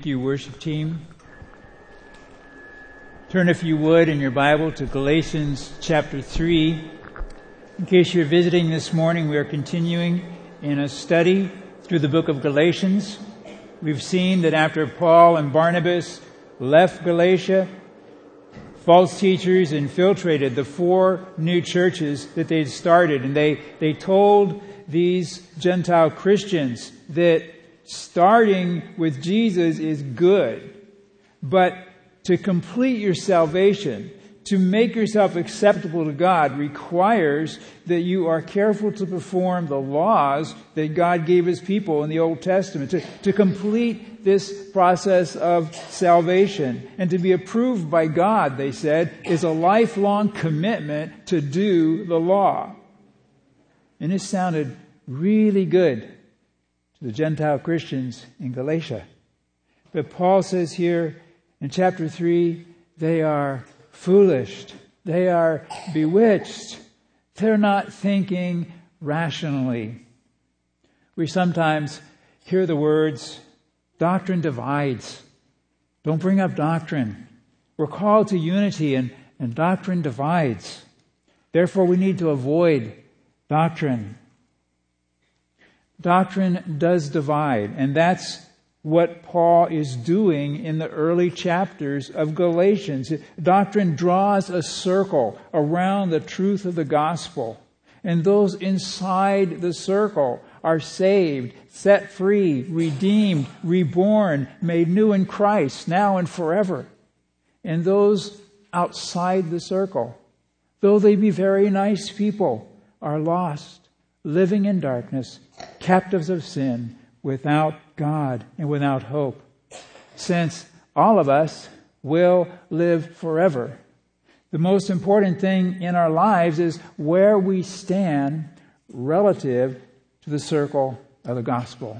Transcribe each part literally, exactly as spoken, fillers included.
you, worship team. Turn, if you would, in your Bible to Galatians chapter three. In case you're visiting this morning, we are continuing in a study through the book of Galatians. We've seen that after Paul and Barnabas left Galatia, false teachers infiltrated the four new churches that they'd started, and they, they told these Gentile Christians that starting with Jesus is good, but to complete your salvation, to make yourself acceptable to God, requires that you are careful to perform the laws that God gave His people in the Old Testament, to, to complete this process of salvation. And to be approved by God, they said, is a lifelong commitment to do the law. And this sounded really good to the Gentile Christians in Galatia. But Paul says here in chapter three, they are foolish. They are bewitched. They're not thinking rationally. We sometimes hear the words, doctrine divides. Don't bring up doctrine. We're called to unity, and, and doctrine divides. Therefore, we need to avoid doctrine. Doctrine does divide, and that's what Paul is doing in the early chapters of Galatians. Doctrine draws a circle around the truth of the gospel, and those inside the circle are saved, set free, redeemed, reborn, made new in Christ, now and forever. And those outside the circle, though they be very nice people, are lost, living in darkness, captives of sin, without God and without hope. Since all of us will live forever, the most important thing in our lives is where we stand relative to the circle of the gospel.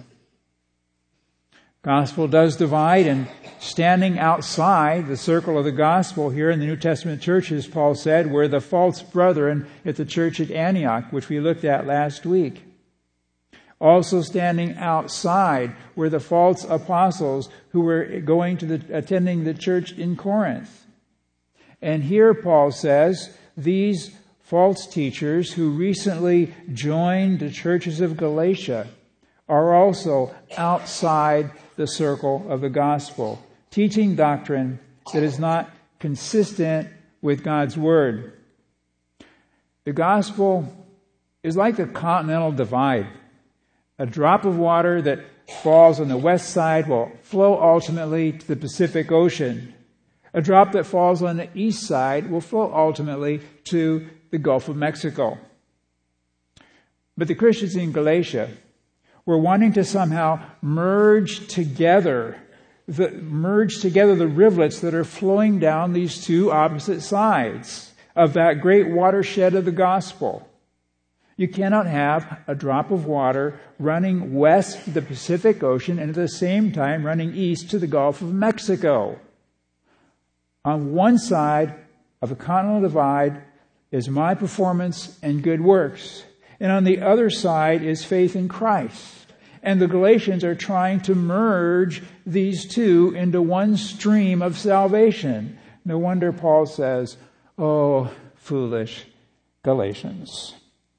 Gospel does divide, and standing outside the circle of the gospel here in the New Testament churches, Paul said, were the false brethren at the church at Antioch, which we looked at last week. Also standing outside were the false apostles who were going to the, attending the church in Corinth. And here Paul says, these false teachers who recently joined the churches of Galatia are also outside the circle of the gospel, teaching doctrine that is not consistent with God's word. The gospel is like the continental divide. A drop of water that falls on the west side will flow ultimately to the Pacific Ocean. A drop that falls on the east side will flow ultimately to the Gulf of Mexico. But the Christians in Galatia were wanting to somehow merge together the, merge together the rivulets that are flowing down these two opposite sides of that great watershed of the gospel. You cannot have a drop of water running west to the Pacific Ocean and at the same time running east to the Gulf of Mexico. On one side of the continental divide is my performance and good works, and on the other side is faith in Christ. And the Galatians are trying to merge these two into one stream of salvation. No wonder Paul says, "Oh, foolish Galatians."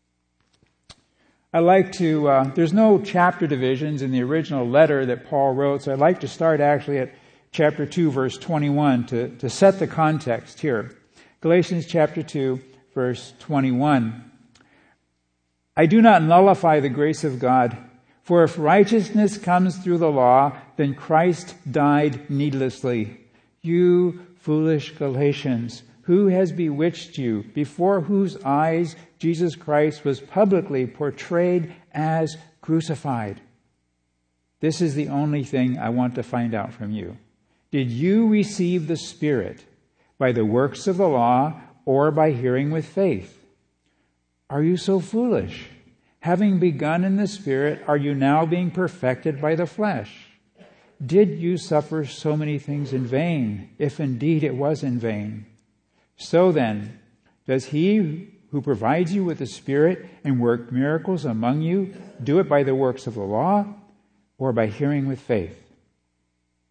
I like to, uh, there's no chapter divisions in the original letter that Paul wrote, so I'd like to start actually at chapter two, verse twenty-one, to, to set the context here. Galatians chapter two, verse twenty-one. I do not nullify the grace of God, for if righteousness comes through the law, then Christ died needlessly. You foolish Galatians, who has bewitched you, before whose eyes Jesus Christ was publicly portrayed as crucified? This is the only thing I want to find out from you. Did you receive the Spirit by the works of the law or by hearing with faith? Are you so foolish? Having begun in the Spirit, are you now being perfected by the flesh? Did you suffer so many things in vain, if indeed it was in vain? So then, does he who provides you with the Spirit and work miracles among you do it by the works of the law or by hearing with faith?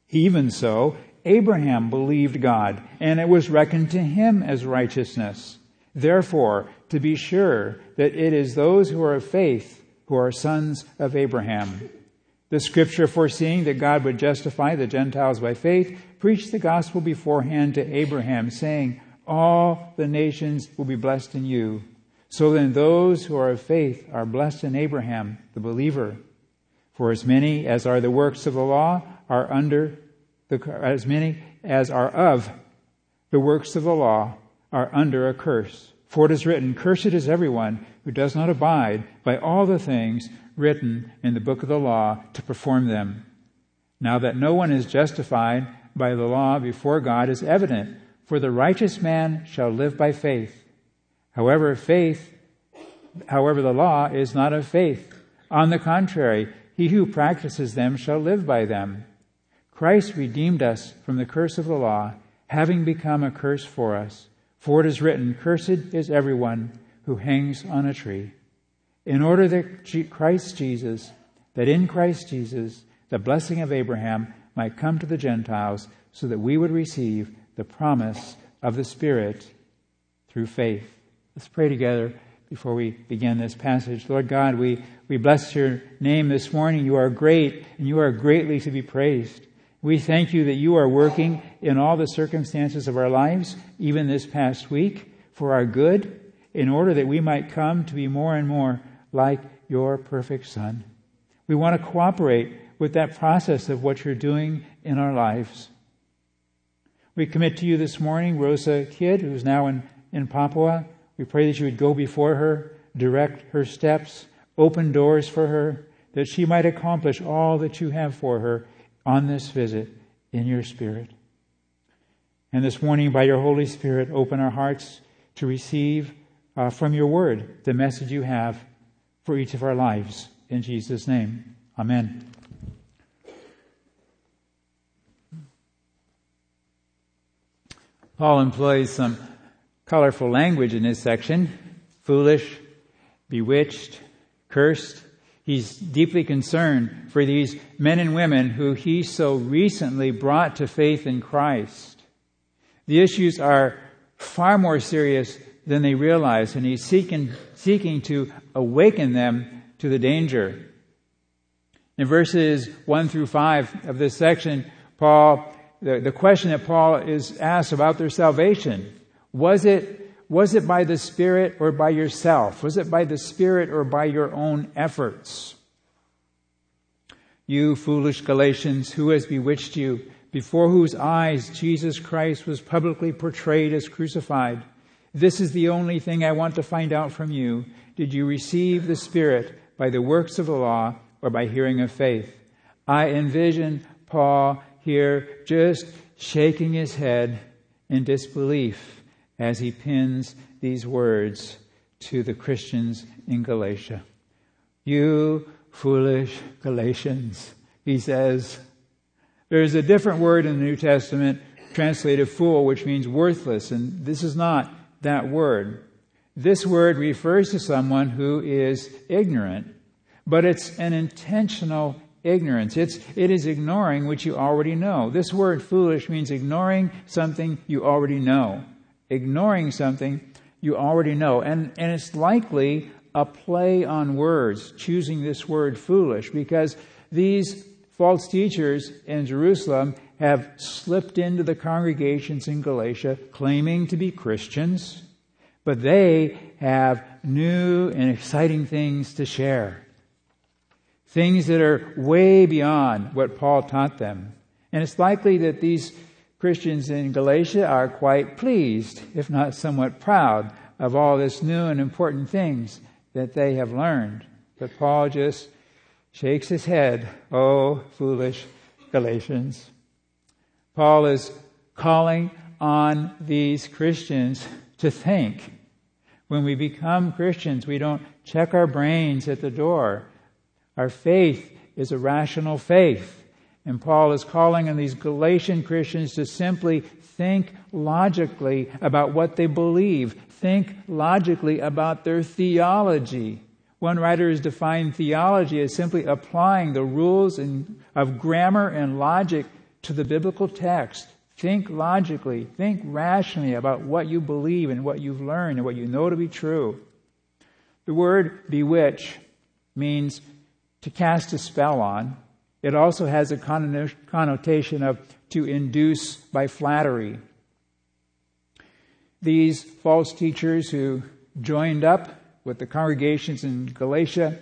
Even so, Abraham believed God, and it was reckoned to him as righteousness. Therefore, to be sure that it is those who are of faith who are sons of Abraham. The Scripture, foreseeing that God would justify the Gentiles by faith, preached the gospel beforehand to Abraham, saying, all the nations will be blessed in you. So then those who are of faith are blessed in Abraham, the believer. For as many as are the works of the law are under the, as many as are of the works of the law are under a curse. For it is written, cursed is everyone who does not abide by all the things written in the book of the law to perform them. Now that no one is justified by the law before God is evident, for the righteous man shall live by faith. However, faith, however, the law is not of faith. On the contrary, he who practices them shall live by them. Christ redeemed us from the curse of the law, having become a curse for us. For it is written, cursed is everyone who hangs on a tree. In order that Christ Jesus, that in Christ Jesus, the blessing of Abraham might come to the Gentiles, so that we would receive the promise of the Spirit through faith. Let's pray together before we begin this passage. Lord God, we, we bless your name this morning. You are great, and you are greatly to be praised. We thank you that you are working in all the circumstances of our lives, even this past week, for our good, in order that we might come to be more and more like your perfect Son. We want to cooperate with that process of what you're doing in our lives. We commit to you this morning Rosa Kidd, who's now in, in Papua. We pray that you would go before her, direct her steps, open doors for her, that she might accomplish all that you have for her on this visit in your Spirit. And this morning, by your Holy Spirit, open our hearts to receive uh, from your word the message you have for each of our lives. In Jesus' name, amen. Paul employs some colorful language in this section. Foolish, bewitched, cursed. He's deeply concerned for these men and women who he so recently brought to faith in Christ. The issues are far more serious than they realize, and he's seeking, seeking to awaken them to the danger. In verses one through five of this section, Paul, the, the question that Paul is asked about their salvation, was it Was it by the Spirit or by yourself? Was it by the Spirit or by your own efforts? You foolish Galatians, who has bewitched you, before whose eyes Jesus Christ was publicly portrayed as crucified? This is the only thing I want to find out from you. Did you receive the Spirit by the works of the law or by hearing of faith? I envision Paul here just shaking his head in disbelief as he pins these words to the Christians in Galatia. You foolish Galatians, he says. There's a different word in the New Testament translated fool, which means worthless, and this is not that word. This word refers to someone who is ignorant, but it's an intentional ignorance. It's, it is ignoring what you already know. This word foolish means ignoring something you already know. Ignoring something you already know. And, and it's likely a play on words, choosing this word foolish, because these false teachers in Jerusalem have slipped into the congregations in Galatia claiming to be Christians, but they have new and exciting things to share. Things that are way beyond what Paul taught them. And it's likely that these Christians in Galatia are quite pleased, if not somewhat proud, of all this new and important things that they have learned. But Paul just shakes his head. Oh, foolish Galatians. Paul is calling on these Christians to think. When we become Christians, we don't check our brains at the door. Our faith is a rational faith. And Paul is calling on these Galatian Christians to simply think logically about what they believe. Think logically about their theology. One writer has defined theology as simply applying the rules of grammar and logic to the biblical text. Think logically, think rationally about what you believe and what you've learned and what you know to be true. The word bewitch means to cast a spell on. It also has a connotation of to induce by flattery. These false teachers who joined up with the congregations in Galatia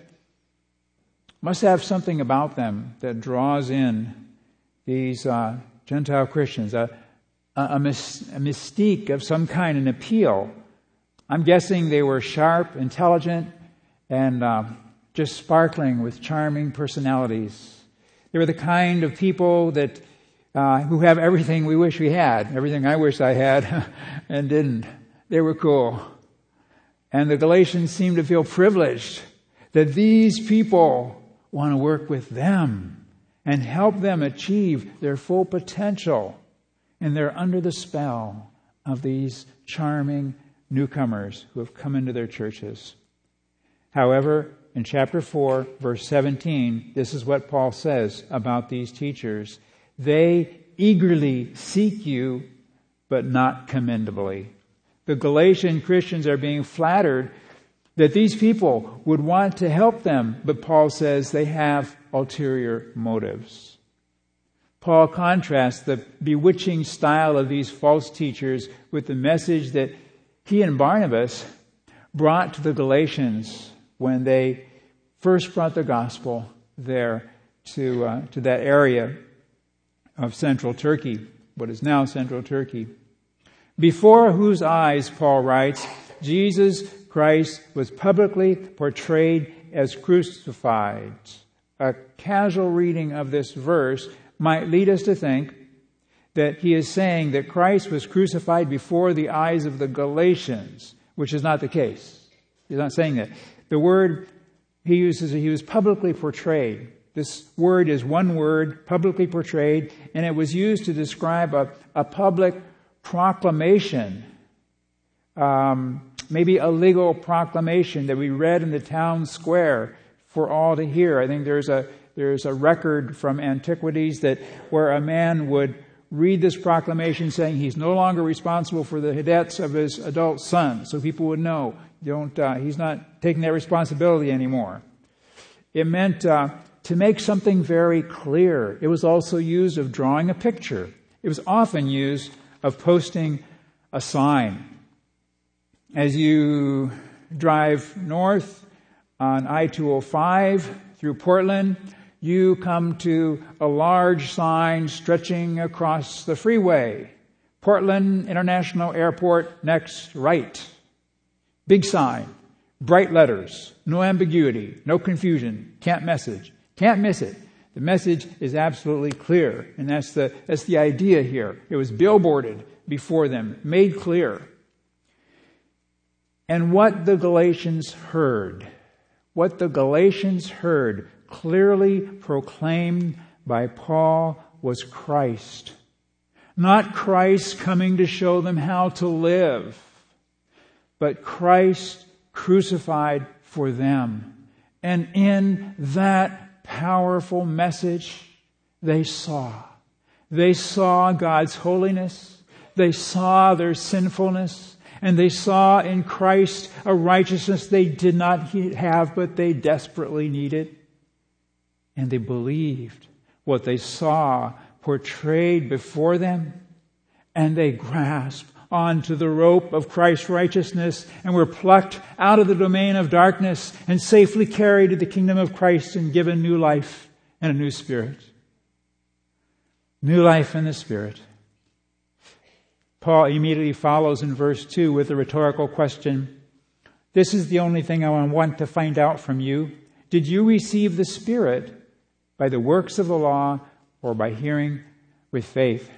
must have something about them that draws in these uh, Gentile Christians, a, a, a, mis- a mystique of some kind, an appeal. I'm guessing they were sharp, intelligent, and uh, just sparkling with charming personalities. They were the kind of people that uh, who have everything we wish we had, everything I wish I had and didn't. They were cool. And the Galatians seemed to feel privileged that these people want to work with them and help them achieve their full potential. And they're under the spell of these charming newcomers who have come into their churches. However, in chapter four, verse seventeen, this is what Paul says about these teachers. They eagerly seek you, but not commendably. The Galatian Christians are being flattered that these people would want to help them, but Paul says they have ulterior motives. Paul contrasts the bewitching style of these false teachers with the message that he and Barnabas brought to the Galatians when they first brought the gospel there to uh, to that area of central Turkey, what is now central Turkey. Before whose eyes, Paul writes, Jesus Christ was publicly portrayed as crucified. A casual reading of this verse might lead us to think that he is saying that Christ was crucified before the eyes of the Galatians, which is not the case. He's not saying that. The word he uses, he was publicly portrayed. This word is one word, publicly portrayed, and it was used to describe a, a public proclamation, um, maybe a legal proclamation that we read in the town square for all to hear. I think there's a there's a record from antiquities that where a man would read this proclamation saying he's no longer responsible for the debts of his adult son, so people would know don't uh, he's not taking that responsibility anymore. It meant uh, to make something very clear. It was also used of drawing a picture. It was often used of posting a sign. As you drive north on I two oh five through Portland, you come to a large sign stretching across the freeway. Portland International Airport, next right. Big sign, bright letters, no ambiguity, no confusion, can't message, can't miss it. The message is absolutely clear, and that's the that's the idea here. It was billboarded before them, made clear. And what the Galatians heard, what the Galatians heard clearly proclaimed by Paul was Christ. Not Christ coming to show them how to live, but Christ crucified for them. And in that powerful message, they saw. They saw God's holiness. They saw their sinfulness. And they saw in Christ a righteousness they did not have, but they desperately needed. And they believed what they saw portrayed before them. And they grasped onto the rope of Christ's righteousness and were plucked out of the domain of darkness and safely carried to the kingdom of Christ and given new life and a new spirit. New life in the Spirit. Paul immediately follows in verse two with a rhetorical question. This is the only thing I want to find out from you. Did you receive the Spirit by the works of the law or by hearing with faith?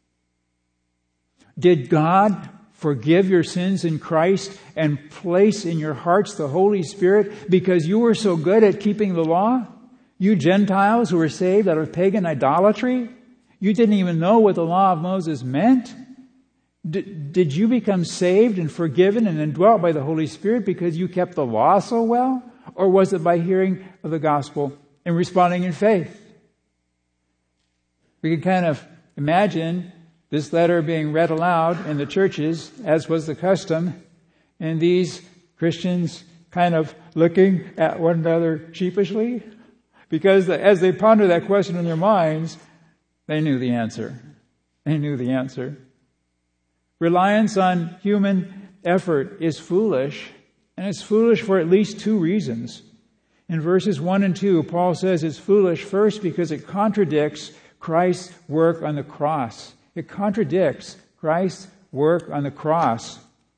Did God forgive your sins in Christ and place in your hearts the Holy Spirit because you were so good at keeping the law? You Gentiles who were saved out of pagan idolatry? You didn't even know what the law of Moses meant? D- did you become saved and forgiven and indwelt by the Holy Spirit because you kept the law so well? Or was it by hearing of the gospel and responding in faith? We can kind of imagine this letter being read aloud in the churches, as was the custom, and these Christians kind of looking at one another sheepishly, because as they ponder that question in their minds, they knew the answer. They knew the answer. Reliance on human effort is foolish, and it's foolish for at least two reasons. In verses one and two, Paul says it's foolish first because it contradicts Christ's work on the cross. It contradicts Christ's work on the cross.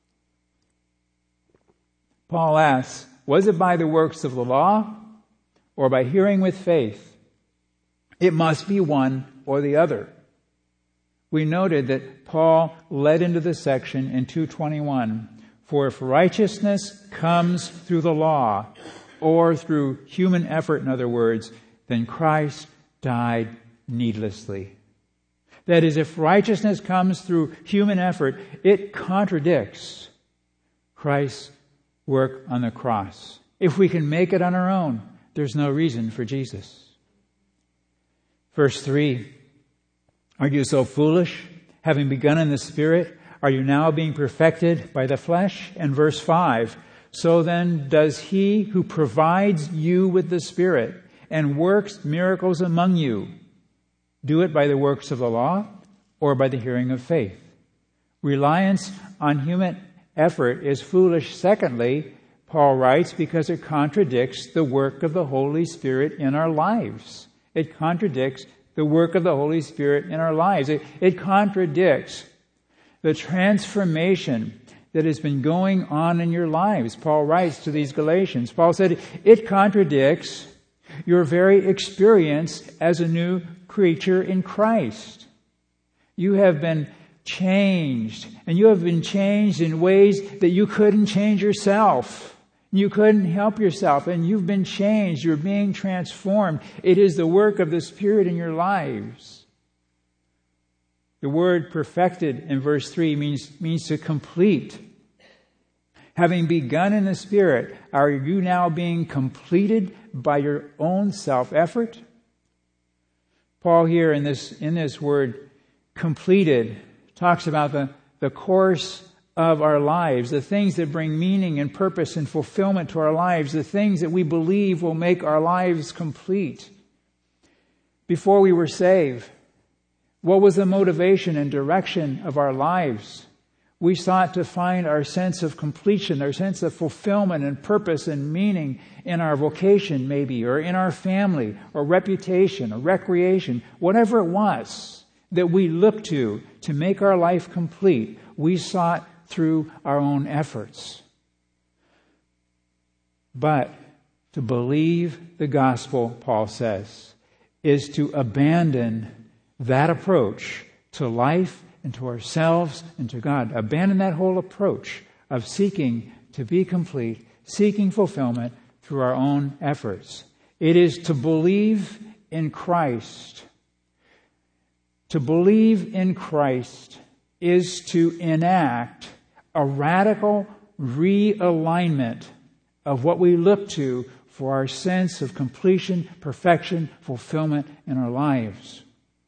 Paul asks, was it by the works of the law or by hearing with faith? It must be one or the other. We noted that Paul led into this section in two twenty-one. For if righteousness comes through the law, or through human effort, in other words, then Christ died needlessly. That is, if righteousness comes through human effort, it contradicts Christ's work on the cross. If we can make it on our own, there's no reason for Jesus. Verse three, are you so foolish? Having begun in the Spirit, are you now being perfected by the flesh? And verse five, so then does he who provides you with the Spirit and works miracles among you, do it by the works of the law or by the hearing of faith? Reliance on human effort is foolish. Secondly, Paul writes, because it contradicts the work of the Holy Spirit in our lives. It contradicts the work of the Holy Spirit in our lives. It, it contradicts the transformation that has been going on in your lives. Paul writes to these Galatians. Paul said, it contradicts your very experience as a new creature in Christ. You have been changed, and you have been changed in ways that you couldn't change yourself. You couldn't help yourself, and you've been changed. You're being transformed. It is the work of the Spirit in your lives. The word perfected in verse three means, means to complete. Having begun in the Spirit, are you now being completed by your own self-effort? Paul here in this, in this word completed talks about the, the course of our lives, the things that bring meaning and purpose and fulfillment to our lives, the things that we believe will make our lives complete. Before we were saved, what was the motivation and direction of our lives? We sought to find our sense of completion, our sense of fulfillment and purpose and meaning in our vocation maybe, or in our family, or reputation, or recreation, whatever it was that we looked to to make our life complete. We sought through our own efforts. But to believe the gospel, Paul says, is to abandon that approach to life and to ourselves and to God. Abandon that whole approach of seeking to be complete, seeking fulfillment through our own efforts. It is to believe in Christ. To believe in Christ is to enact a radical realignment of what we look to for our sense of completion, perfection, fulfillment in our lives.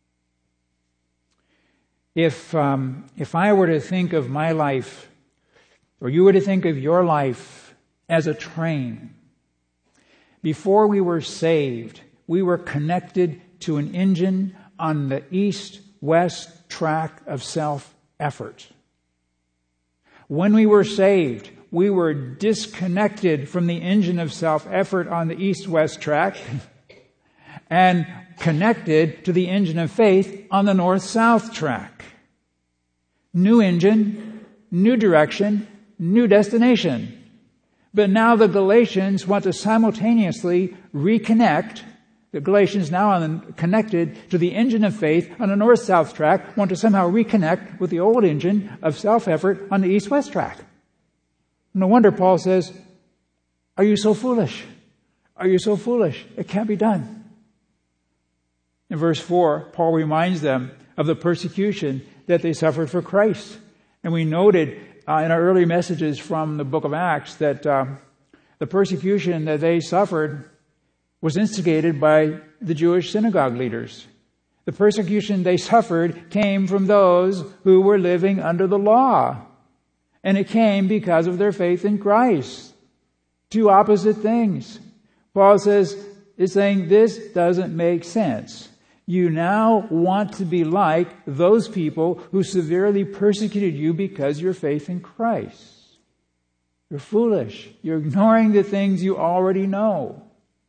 If um, if I were to think of my life, or you were to think of your life as a train, before we were saved, we were connected to an engine on the east-west track of self-effort. When we were saved, we were disconnected from the engine of self-effort on the east-west track and connected to the engine of faith on the north-south track. New engine, new direction, new destination. But now the Galatians want to simultaneously reconnect. The Galatians, now on, connected to the engine of faith on the north-south track, want to somehow reconnect with the old engine of self-effort on the east-west track. No wonder Paul says, are you so foolish? Are you so foolish? It can't be done. In verse four, Paul reminds them of the persecution that they suffered for Christ. And we noted uh, in our early messages from the book of Acts that uh, the persecution that they suffered was instigated by the Jewish synagogue leaders. The persecution they suffered came from those who were living under the law. And it came because of their faith in Christ. Two opposite things. Paul says, is saying this doesn't make sense. You now want to be like those people who severely persecuted you because of your faith in Christ. You're foolish. You're ignoring the things you already know.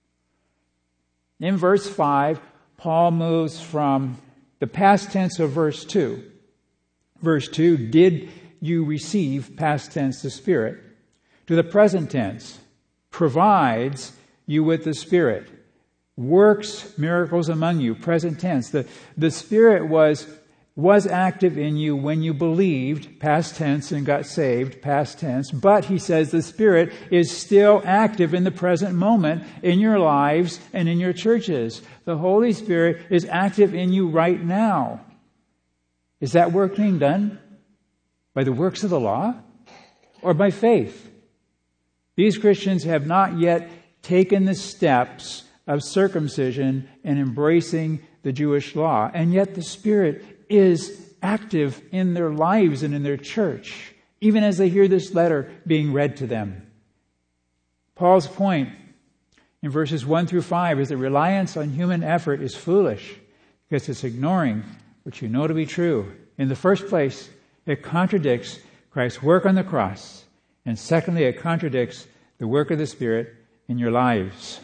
In verse five, Paul moves from the past tense of verse two. Verse two, did you receive, past tense, the Spirit, to the present tense, provides you with the Spirit, works miracles among you, present tense. The, the Spirit was, was active in you when you believed, past tense, and got saved, past tense. But he says the Spirit is still active in the present moment in your lives and in your churches. The Holy Spirit is active in you right now. Is that work being done by the works of the law or by faith? These Christians have not yet taken the steps of circumcision and embracing the Jewish law. And yet the Spirit is active in their lives and in their church, even as they hear this letter being read to them. Paul's point in verses one through five is that reliance on human effort is foolish because it's ignoring what you know to be true. In the first place, it contradicts Christ's work on the cross. And secondly, it contradicts the work of the Spirit in your lives.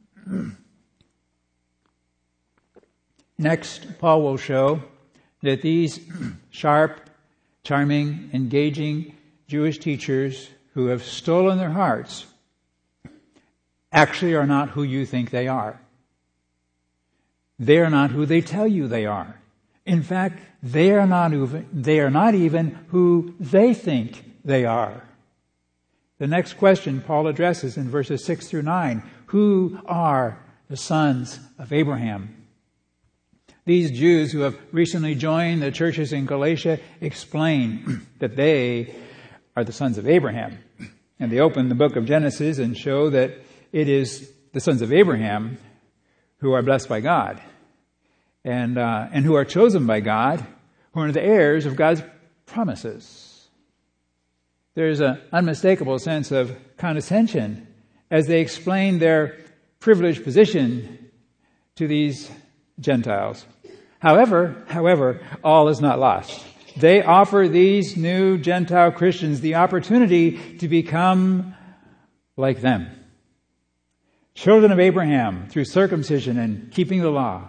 Next, Paul will show that these sharp, charming, engaging Jewish teachers who have stolen their hearts actually are not who you think they are. They are not who they tell you they are. In fact, they are not even, they are not even who they think they are. The next question Paul addresses in verses six through nine. Who are the sons of Abraham? These Jews who have recently joined the churches in Galatia explain that they are the sons of Abraham. And they open the book of Genesis and show that it is the sons of Abraham who are blessed by God and uh, and who are chosen by God, who are the heirs of God's promises. There's an unmistakable sense of condescension as they explain their privileged position to these Gentiles. However, however, all is not lost. They offer these new Gentile Christians the opportunity to become like them. Children of Abraham through circumcision and keeping the law.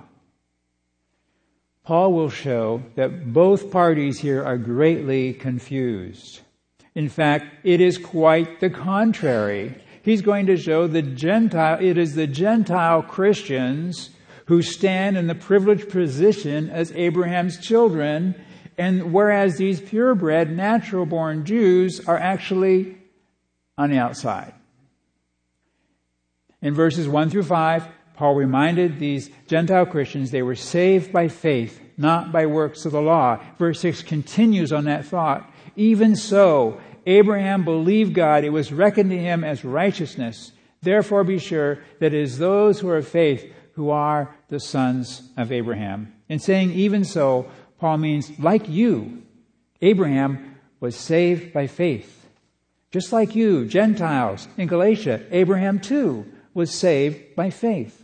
Paul will show that both parties here are greatly confused. In fact, it is quite the contrary. He's going to show the Gentile, it is the Gentile Christians who stand in the privileged position as Abraham's children, and whereas these purebred, natural-born Jews are actually on the outside. In verses one through five, Paul reminded these Gentile Christians they were saved by faith, not by works of the law. Verse six continues on that thought. Even so, Abraham believed God. It was reckoned to him as righteousness. Therefore be sure that it is those who are of faith who are the sons of Abraham. In saying even so, Paul means like you, Abraham was saved by faith. Just like you, Gentiles in Galatia, Abraham too was saved by faith.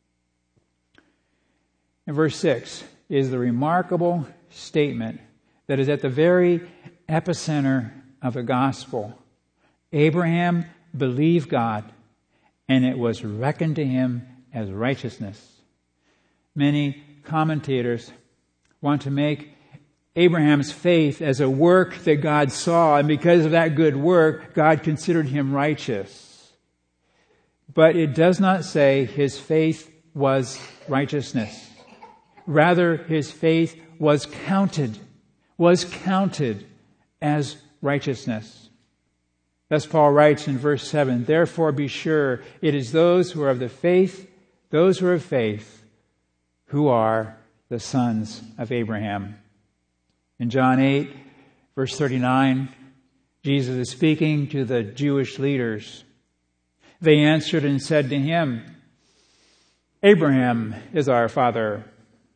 In verse six is the remarkable statement that is at the very epicenter of the gospel. Abraham believed God, and it was reckoned to him as righteousness. Many commentators want to make Abraham's faith as a work that God saw, and because of that good work, God considered him righteous. But it does not say his faith was righteousness. Rather, his faith was counted, was counted as righteousness. Thus Paul writes in verse seven, therefore be sure it is those who are of the faith, those who are of faith, who are the sons of Abraham. In John eight, verse thirty-nine, Jesus is speaking to the Jewish leaders. They answered and said to him, Abraham is our father.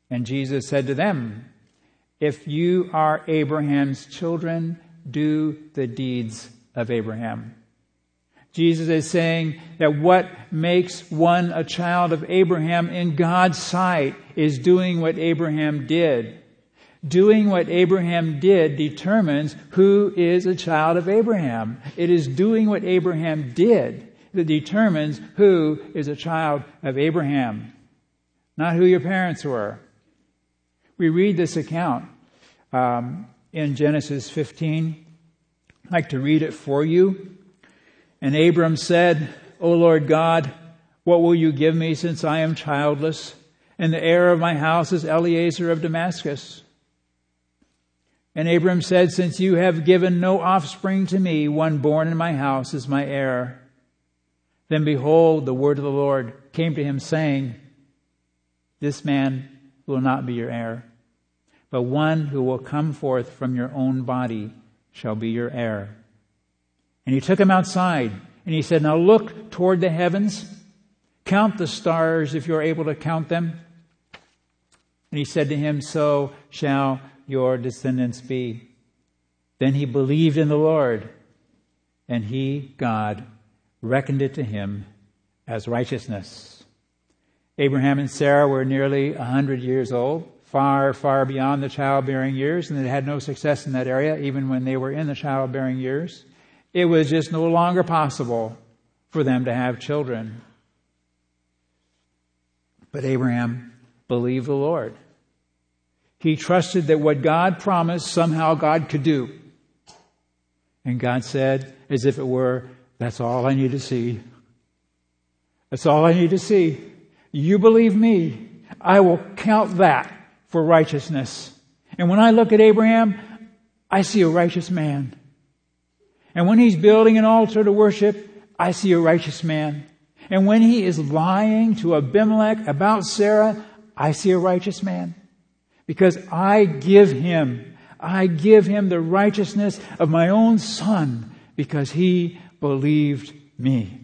And Jesus said to them, "If you are Abraham's children, do the deeds of Abraham." Jesus is saying that what makes one a child of Abraham in God's sight is doing what Abraham did. Doing what Abraham did determines who is a child of Abraham. It is doing what Abraham did that determines who is a child of Abraham, not who your parents were. We read this account um, in Genesis fifteen. I'd like to read it for you. And Abram said, "O Lord God, what will you give me since I am childless? And the heir of my house is Eliezer of Damascus." And Abram said, "Since you have given no offspring to me, one born in my house is my heir." Then behold, the word of the Lord came to him, saying, "This man will not be your heir, but one who will come forth from your own body shall be your heir." And he took him outside, and he said, "Now look toward the heavens, count the stars if you're able to count them." And he said to him, "So shall your descendants be." Then he believed in the Lord, and he, God, reckoned it to him as righteousness. Abraham and Sarah were nearly a hundred years old, far, far beyond the childbearing years, and they had no success in that area, even when they were in the childbearing years. It was just no longer possible for them to have children. But Abraham believed the Lord. He trusted that what God promised, somehow God could do. And God said, as if it were, "That's all I need to see. That's all I need to see. You believe me, I will count that for righteousness." And when I look at Abraham, I see a righteous man. And when he's building an altar to worship, I see a righteous man. And when he is lying to Abimelech about Sarah, I see a righteous man. Because I give him, I give him the righteousness of my own son because he believed me.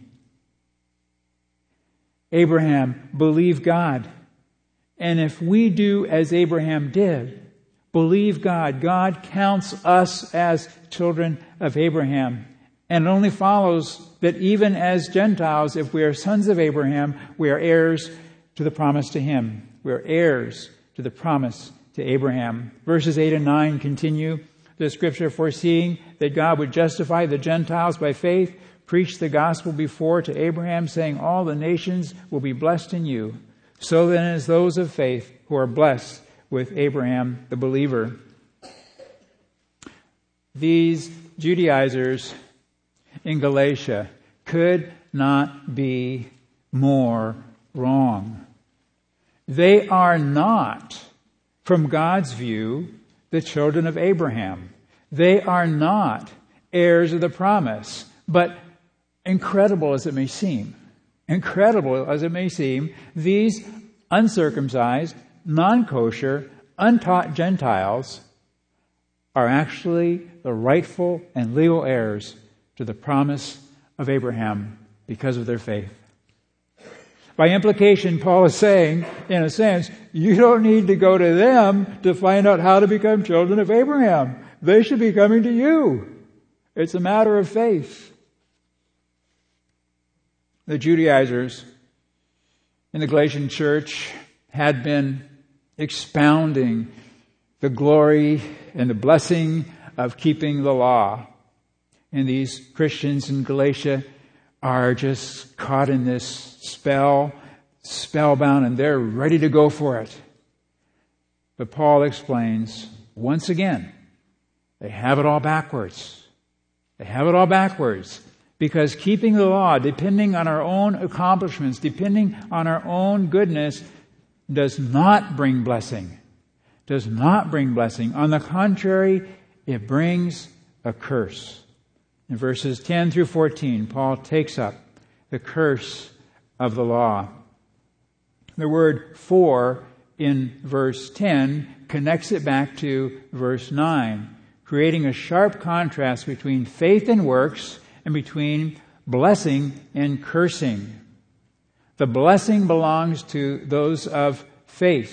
Abraham believed God. And if we do as Abraham did, believe God, God counts us as children of Abraham. And it only follows that even as Gentiles, if we are sons of Abraham, we are heirs to the promise to him. We are heirs to the promise to Abraham. Verses eight and nine continue the scripture, foreseeing that God would justify the Gentiles by faith, preach the gospel before to Abraham, saying, "All the nations will be blessed in you." So then as those of faith who are blessed with Abraham the believer. These Judaizers in Galatia could not be more wrong. They are not, from God's view, the children of Abraham. They are not heirs of the promise. But incredible as it may seem, incredible as it may seem, these uncircumcised, non-kosher, untaught Gentiles are actually the rightful and legal heirs to the promise of Abraham because of their faith. By implication, Paul is saying, in a sense, you don't need to go to them to find out how to become children of Abraham. They should be coming to you. It's a matter of faith. The Judaizers in the Galatian church had been expounding the glory and the blessing of keeping the law. And these Christians in Galatia are just caught in this spell, spellbound, and they're ready to go for it. But Paul explains, once again, they have it all backwards. They have it all backwards. Because keeping the law, depending on our own accomplishments, depending on our own goodness, does not bring blessing. Does not bring blessing. On the contrary, it brings a curse. In verses ten through fourteen, Paul takes up the curse of the law. The word "for" in verse ten connects it back to verse nine, creating a sharp contrast between faith and works and between blessing and cursing. The blessing belongs to those of faith.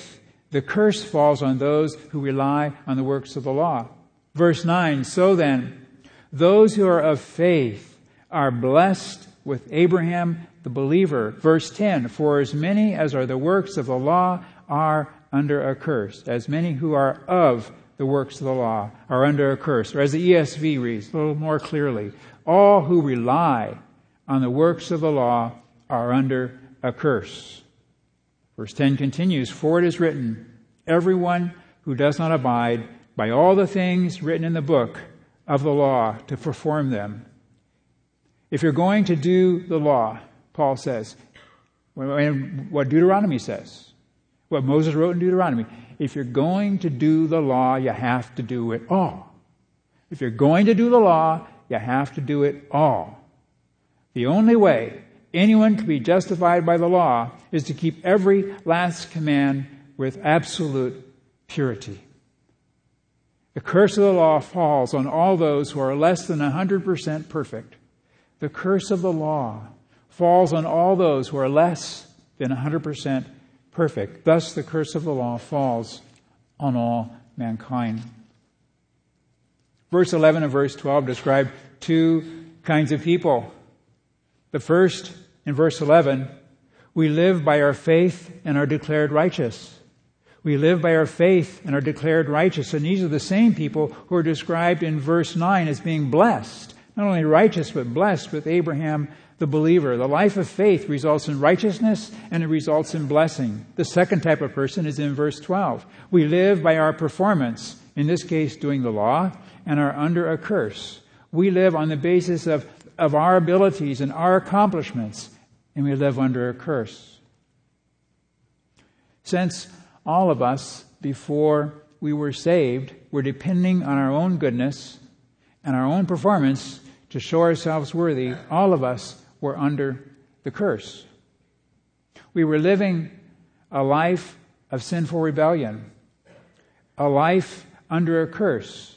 The curse falls on those who rely on the works of the law. Verse nine, so then, those who are of faith are blessed with Abraham the believer. Verse ten, for as many as are the works of the law are under a curse. As many who are of the works of the law are under a curse. Or as the E S V reads a little more clearly, all who rely on the works of the law are under a curse. Verse ten continues, for it is written, everyone who does not abide by all the things written in the book of the law to perform them. If you're going to do the law, Paul says, what Deuteronomy says, what Moses wrote in Deuteronomy, if you're going to do the law, you have to do it all. If you're going to do the law, you have to do it all. The only way anyone can be justified by the law is to keep every last command with absolute purity. The curse of the law falls on all those who are less than one hundred percent perfect. The curse of the law falls on all those who are less than one hundred percent perfect. Thus, the curse of the law falls on all mankind. Verse eleven and verse twelve describe two kinds of people. The first, in verse eleven, we live by our faith and are declared righteous. We live by our faith and are declared righteous. And these are the same people who are described in verse nine as being blessed. Not only righteous, but blessed with Abraham the believer. The life of faith results in righteousness and it results in blessing. The second type of person is in verse twelve. We live by our performance, in this case doing the law, and are under a curse. We live on the basis of, of our abilities and our accomplishments, and we live under a curse. Since all of us, before we were saved, were depending on our own goodness and our own performance to show ourselves worthy, all of us were under the curse. We were living a life of sinful rebellion, a life under a curse.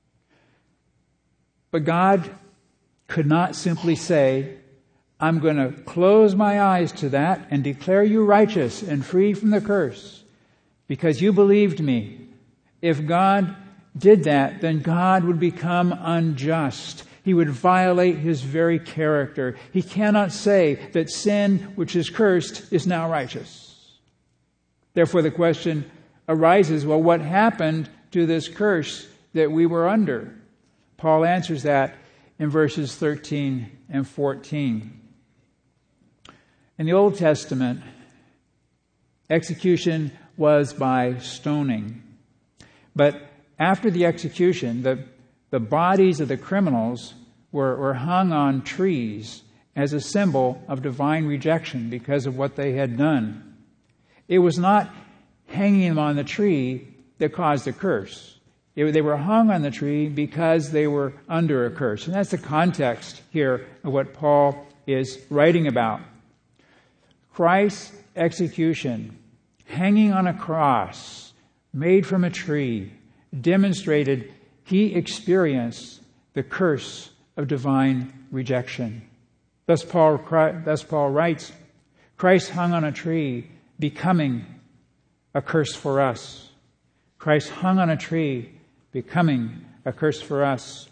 But God could not simply say, I'm going to close my eyes to that and declare you righteous and free from the curse because you believed me. If God did that, then God would become unjust. He would violate his very character. He cannot say that sin, which is cursed, is now righteous. Therefore, the question arises, well, what happened to this curse that we were under? Paul answers that in verses thirteen and fourteen. In the Old Testament, execution was by stoning. But after the execution, the, the bodies of the criminals were, were hung on trees as a symbol of divine rejection because of what they had done. It was not hanging them on the tree that caused the curse. It, they were hung on the tree because they were under a curse. And that's the context here of what Paul is writing about. Christ's execution, hanging on a cross, made from a tree, demonstrated he experienced the curse of divine rejection. Thus Paul, thus Paul writes, Christ hung on a tree, becoming a curse for us. Christ hung on a tree, becoming a curse for us.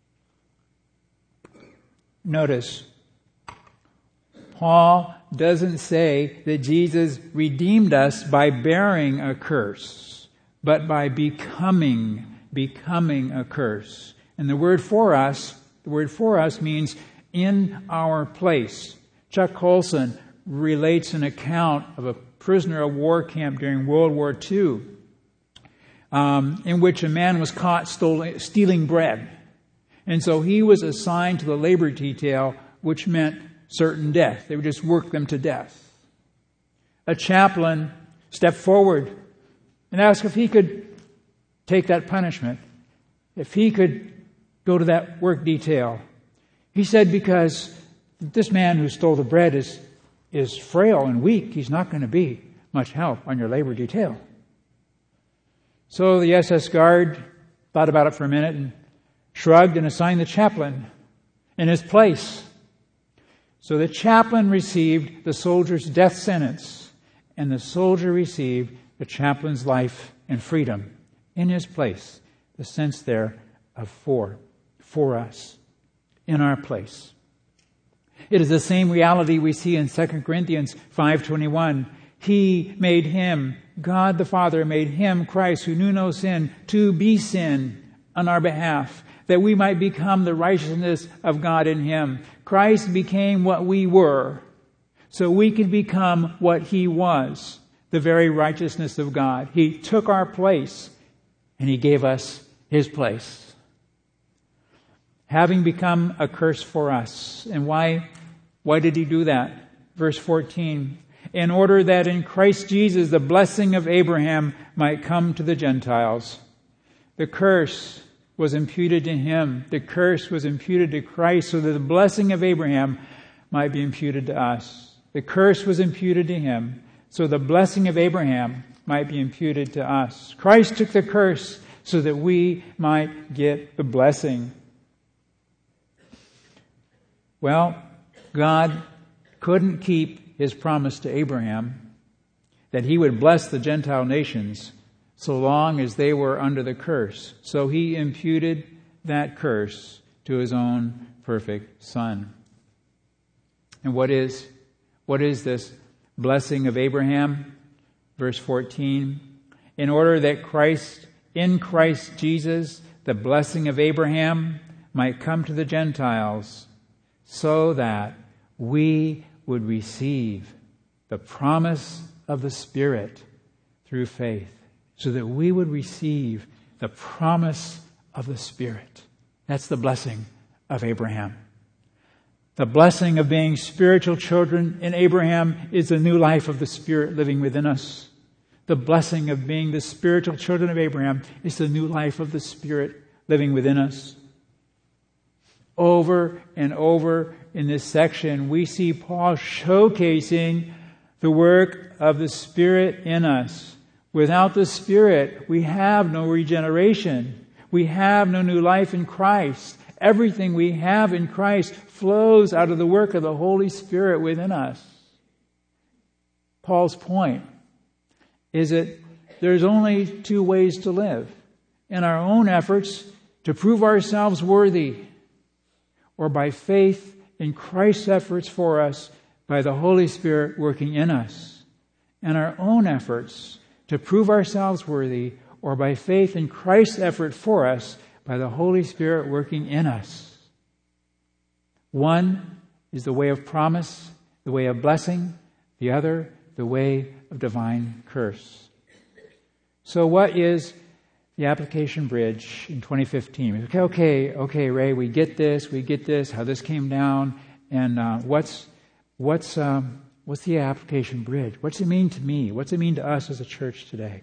Notice, Paul doesn't say that Jesus redeemed us by bearing a curse, but by becoming, becoming a curse. And the word for us, the word for us means in our place. Chuck Colson relates an account of a prisoner of war camp during World War Two, um, in which a man was caught stolen, stealing bread. And so he was assigned to the labor detail, which meant certain death. They would just work them to death. A chaplain stepped forward and asked if he could take that punishment, if he could go to that work detail. He said, because this man who stole the bread is, is frail and weak, he's not going to be much help on your labor detail. So the S S guard thought about it for a minute and shrugged and assigned the chaplain in his place. So the chaplain received the soldier's death sentence, and the soldier received the chaplain's life and freedom in his place. The sense there of for, for us, in our place. It is the same reality we see in Second Corinthians five twenty-one. He made him, God the Father made him, Christ, who knew no sin, to be sin on our behalf, that we might become the righteousness of God in him. Christ became what we were, so we could become what he was, the very righteousness of God. He took our place, and he gave us his place, having become a curse for us. And why, why did he do that? Verse fourteen, in order that in Christ Jesus the blessing of Abraham might come to the Gentiles. The curse was imputed to him. The curse was imputed to Christ so that the blessing of Abraham might be imputed to us. The curse was imputed to him so the blessing of Abraham might be imputed to us. Christ took the curse so that we might get the blessing. Well, God couldn't keep his promise to Abraham that he would bless the Gentile nations so long as they were under the curse. So he imputed that curse to his own perfect Son. And what is, what is this blessing of Abraham? Verse fourteen, in order that Christ, in Christ Jesus, the blessing of Abraham might come to the Gentiles, so that we would receive the promise of the Spirit through faith. So that we would receive the promise of the Spirit. That's the blessing of Abraham. The blessing of being spiritual children in Abraham is the new life of the Spirit living within us. The blessing of being the spiritual children of Abraham is the new life of the Spirit living within us. Over and over in this section, we see Paul showcasing the work of the Spirit in us. Without the Spirit, we have no regeneration. We have no new life in Christ. Everything we have in Christ flows out of the work of the Holy Spirit within us. Paul's point is that there's only two ways to live. In our own efforts to prove ourselves worthy, or by faith in Christ's efforts for us by the Holy Spirit working in us. In our own efforts to prove ourselves worthy, or by faith in Christ's effort for us by the Holy Spirit working in us. One is the way of promise, the way of blessing. The other, the way of divine curse. So what is the application bridge in twenty fifteen? Okay, okay, okay, Ray, we get this, we get this, how this came down, and uh, what's what's um, what's the application bridge? What's it mean to me? What's it mean to us as a church today?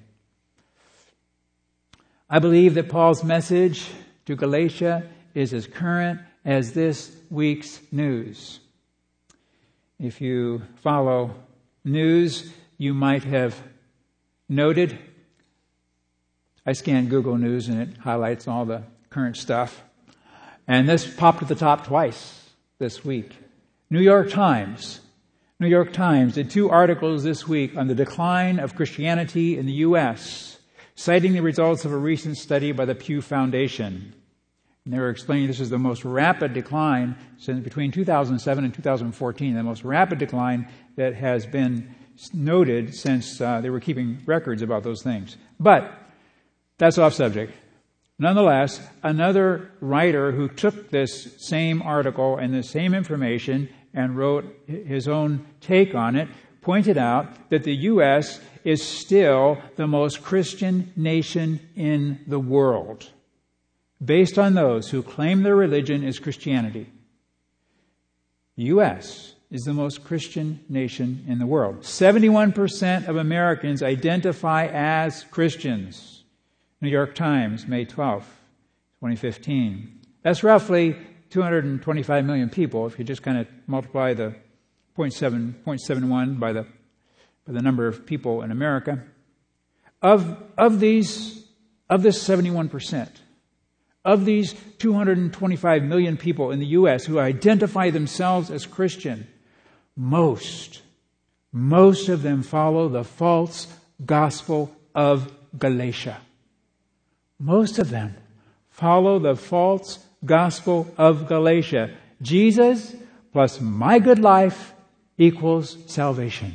I believe that Paul's message to Galatia is as current as this week's news. If you follow news, you might have noted, I scanned Google News and it highlights all the current stuff. And this popped at the top twice this week. New York Times. New York Times did two articles this week on the decline of Christianity in the U S, citing the results of a recent study by the Pew Foundation. And they were explaining this is the most rapid decline since between two thousand seven and two thousand fourteen, the most rapid decline that has been noted since uh, they were keeping records about those things. But that's off subject. Nonetheless, another writer who took this same article and the same information and wrote his own take on it pointed out that the U S is still the most Christian nation in the world, based on those who claim their religion is Christianity. The U S is the most Christian nation in the world. seventy-one percent of Americans identify as Christians. New York Times, May twelfth, twenty fifteen. That's roughly two hundred twenty-five million people if you just kind of multiply the zero point seven, zero point seven one by the by the number of people in America. Of of these of this seventy-one percent, of these two hundred twenty-five million people in the U S who identify themselves as Christian, most most of them follow the false gospel of Galatia. Most of them follow the false gospel of Galatia. Jesus plus my good life equals salvation.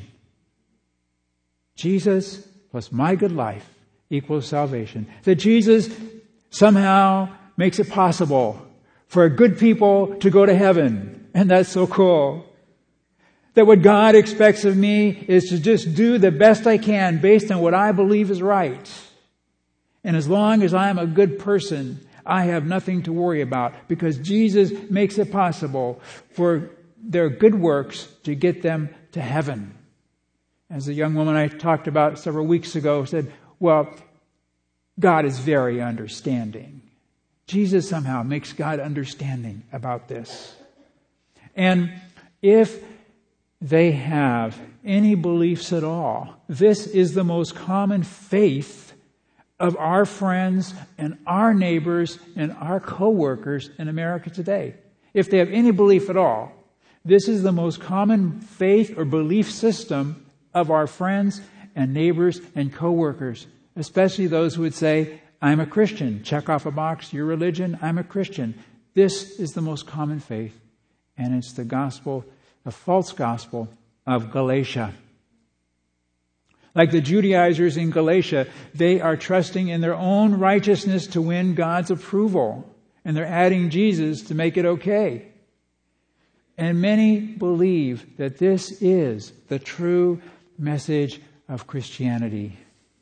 Jesus plus my good life equals salvation. That Jesus somehow makes it possible for good people to go to heaven. And that's so cool. That what God expects of me is to just do the best I can based on what I believe is right. And as long as I'm a good person, I have nothing to worry about, because Jesus makes it possible for their good works to get them to heaven. As the young woman I talked about several weeks ago said, well, God is very understanding. Jesus somehow makes God understanding about this. And if they have any beliefs at all, this is the most common faith of our friends and our neighbors and our co-workers in America today. If they have any belief at all, this is the most common faith or belief system of our friends and neighbors and co-workers, especially those who would say, I'm a Christian. Check off a box, your religion, I'm a Christian. This is the most common faith, and it's the gospel, the false gospel of Galatia. Like the Judaizers in Galatia, they are trusting in their own righteousness to win God's approval, and they're adding Jesus to make it okay. And many believe that this is the true message of Christianity.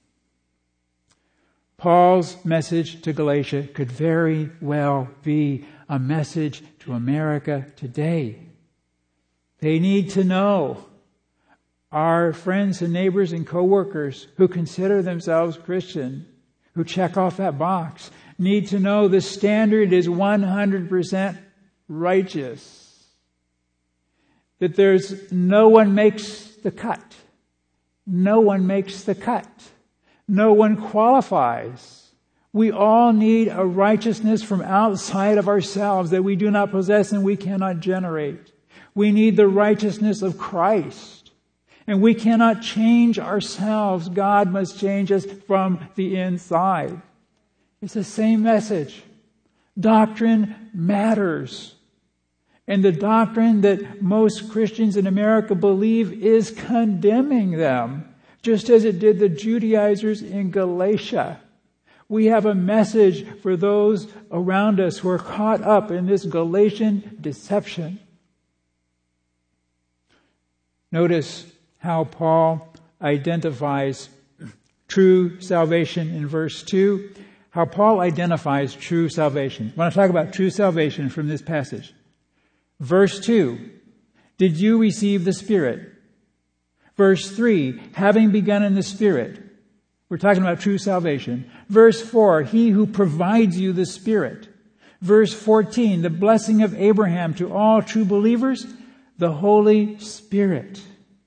Paul's message to Galatia could very well be a message to America today. They need to know, our friends and neighbors and co-workers who consider themselves Christian, who check off that box, need to know the standard is one hundred percent righteous. That there's no one makes the cut. No one makes the cut. No one qualifies. We all need a righteousness from outside of ourselves that we do not possess and we cannot generate. We need the righteousness of Christ. And we cannot change ourselves. God must change us from the inside. It's the same message. Doctrine matters. And the doctrine that most Christians in America believe is condemning them, just as it did the Judaizers in Galatia. We have a message for those around us who are caught up in this Galatian deception. Notice how Paul identifies true salvation in verse two. How Paul identifies true salvation. I want to talk about true salvation from this passage. Verse two, did you receive the Spirit? Verse three, having begun in the Spirit. We're talking about true salvation. Verse four, he who provides you the Spirit. Verse fourteen, the blessing of Abraham to all true believers, the Holy Spirit.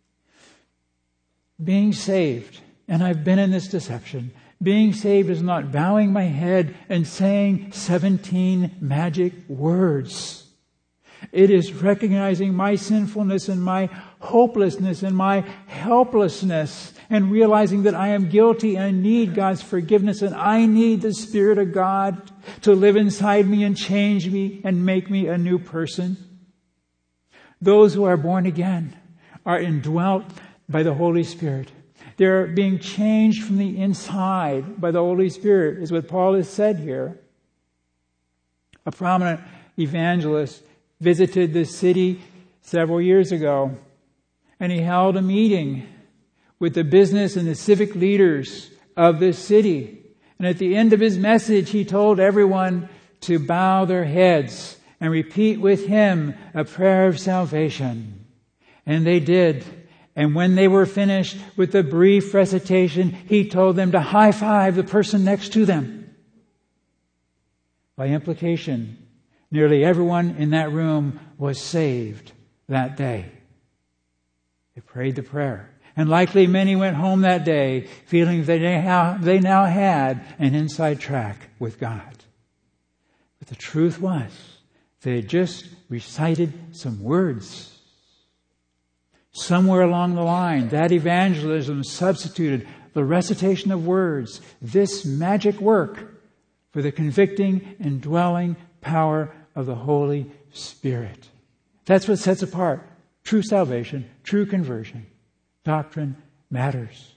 Being saved, and I've been in this deception, being saved is not bowing my head and saying seventeen magic words. It is recognizing my sinfulness and my hopelessness and my helplessness and realizing that I am guilty and need God's forgiveness and I need the Spirit of God to live inside me and change me and make me a new person. Those who are born again are indwelt by the Holy Spirit. They're being changed from the inside by the Holy Spirit, is what Paul has said here. A prominent evangelist visited this city several years ago, and he held a meeting with the business and the civic leaders of this city. And at the end of his message, he told everyone to bow their heads and repeat with him a prayer of salvation. And they did. And when they were finished with the brief recitation, he told them to high five the person next to them. By implication, nearly everyone in that room was saved that day. They prayed the prayer. And likely many went home that day feeling that they now, they now had an inside track with God. But the truth was, they had just recited some words. Somewhere along the line, that evangelism substituted the recitation of words, this magic work for the convicting and dwelling power of the Holy Spirit. That's what sets apart true salvation, true conversion. Doctrine matters.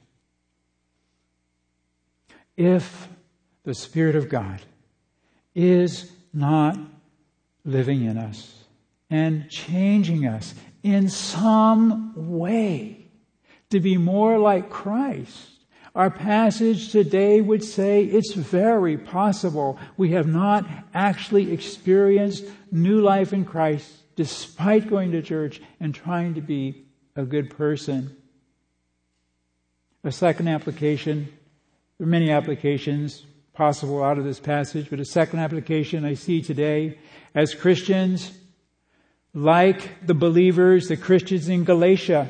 If the Spirit of God is not living in us and changing us in some way to be more like Christ, our passage today would say it's very possible we have not actually experienced new life in Christ despite going to church and trying to be a good person. A second application, there are many applications possible out of this passage, but a second application I see today, as Christians, like the believers, the Christians in Galatia,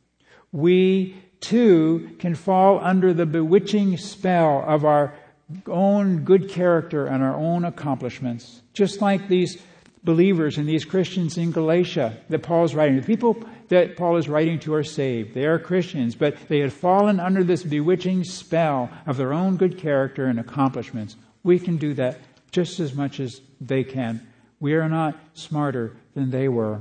we too can fall under the bewitching spell of our own good character and our own accomplishments. Just like these believers and these Christians in Galatia that Paul's writing. The people that Paul is writing to are saved. They are Christians, but they had fallen under this bewitching spell of their own good character and accomplishments. We can do that just as much as they can. We are not smarter than they were.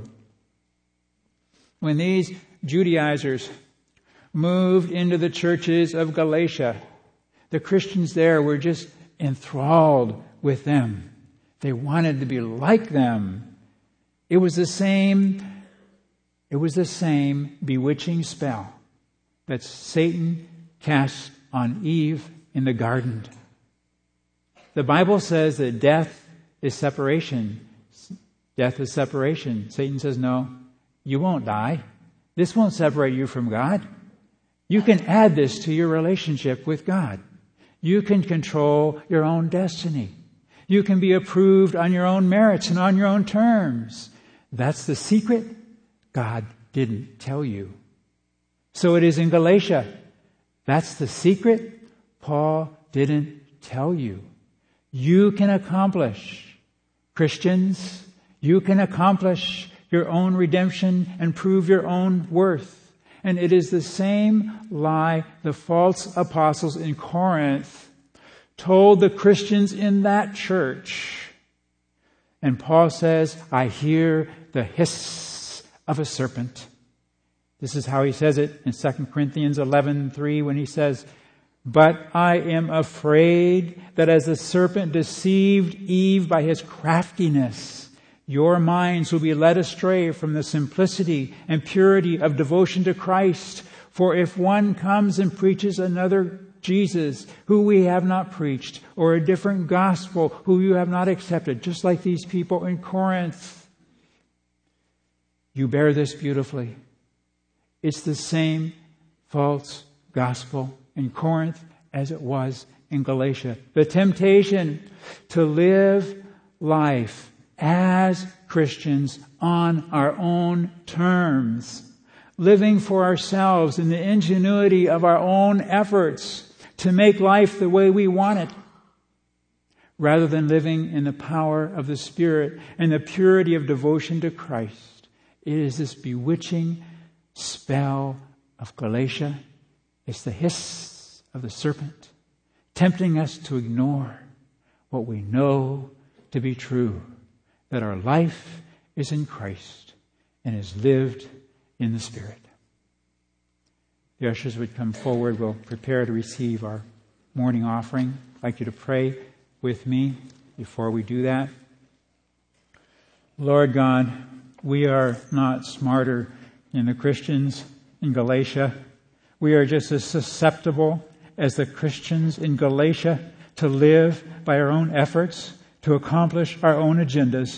When these Judaizers moved into the churches of Galatia, the Christians there were just enthralled with them. They wanted to be like them. It was the same, it was the same bewitching spell that Satan cast on Eve in the garden. The Bible says that death is separation. Death is separation. Satan says, no, you won't die. This won't separate you from God. You can add this to your relationship with God. You can control your own destiny. You can be approved on your own merits and on your own terms. That's the secret God didn't tell you. So it is in Galatia. That's the secret Paul didn't tell you. You can accomplish, Christians, you can accomplish your own redemption and prove your own worth. And it is the same lie the false apostles in Corinth told the Christians in that church. And Paul says, I hear the hiss of a serpent. This is how he says it in Second Corinthians eleven three when he says, but I am afraid that as the serpent deceived Eve by his craftiness, your minds will be led astray from the simplicity and purity of devotion to Christ. For if one comes and preaches another Jesus, who we have not preached, or a different gospel, who you have not accepted, just like these people in Corinth, you bear this beautifully. It's the same false gospel in Corinth as it was in Galatia. The temptation to live life as Christians on our own terms, living for ourselves in the ingenuity of our own efforts to make life the way we want it, rather than living in the power of the Spirit and the purity of devotion to Christ. It is this bewitching spell of Galatia. It's the hiss of the serpent, tempting us to ignore what we know to be true, that our life is in Christ and is lived in the Spirit. The ushers would come forward. We'll prepare to receive our morning offering. I'd like you to pray with me before we do that. Lord God, we are not smarter than the Christians in Galatia. We are just as susceptible as the Christians in Galatia to live by our own efforts, to accomplish our own agendas.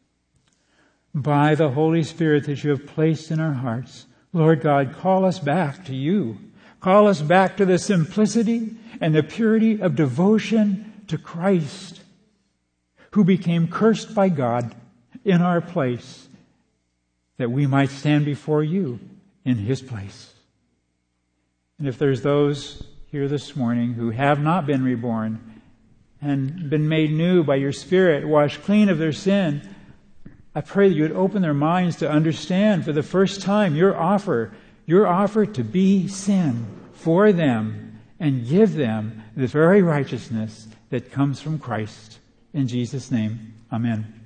By the Holy Spirit that you have placed in our hearts, Lord God, call us back to you. Call us back to the simplicity and the purity of devotion to Christ, who became cursed by God in our place, that we might stand before you in his place. And if there's those here this morning who have not been reborn and been made new by your Spirit, washed clean of their sin, I pray that you would open their minds to understand for the first time your offer, your offer to be sin for them and give them the very righteousness that comes from Christ. In Jesus' name, amen.